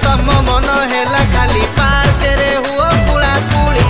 तम मन हेला खाली पार्क रे हुओ कुला कुली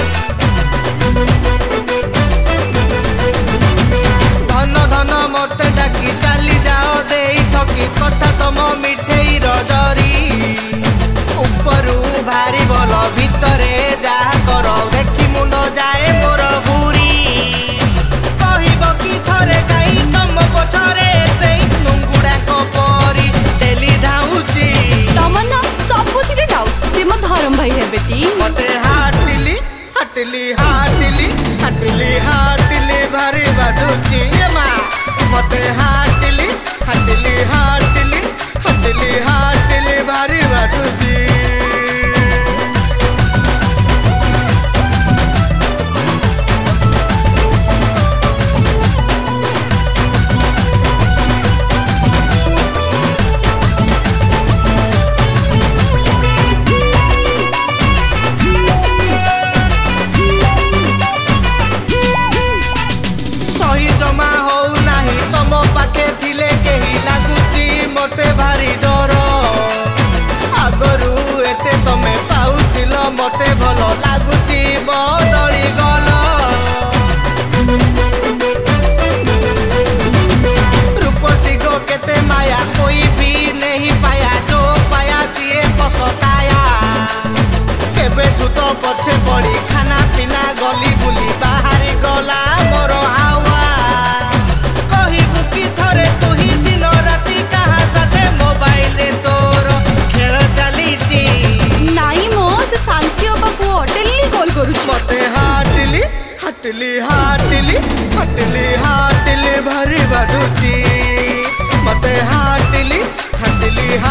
धन धन मते डाकी चली जाओ देई थकी कथा तम मिठेई रजरी उपरू भारी बल भितरे जा कर देखी मुंड जाए मोर बुरी कहब कि थरे गाई तम पछरे से नुंगुड़ा परी डेली धाउची तमन्ना सबुथिरे डाउट से मो धर्म भाई है बेटी मते हाटिली हाटिली हाटिली हाटिली हाटिली भारी बाधुची ए मां मते हाटिली हाटिली हाटिली हाटिली हाटिली भारी बाधुची जमा हो नाही तम पाखे थिले केही लागुची मते भारी डर आगरू एते तमे पाउथिल मते भलो लागुची बदली गल रूपसी गो केते माया कोई भी नहीं पाया जो पाया सिए पसताया केबे तू तो पछे पड़ी खाना पीना गली बुली बाहरी गला मोर हावा मते हाटिली हाटिली हाटिली हाटिली हाटिली भारी बाधुची मते हाटिली हाटिली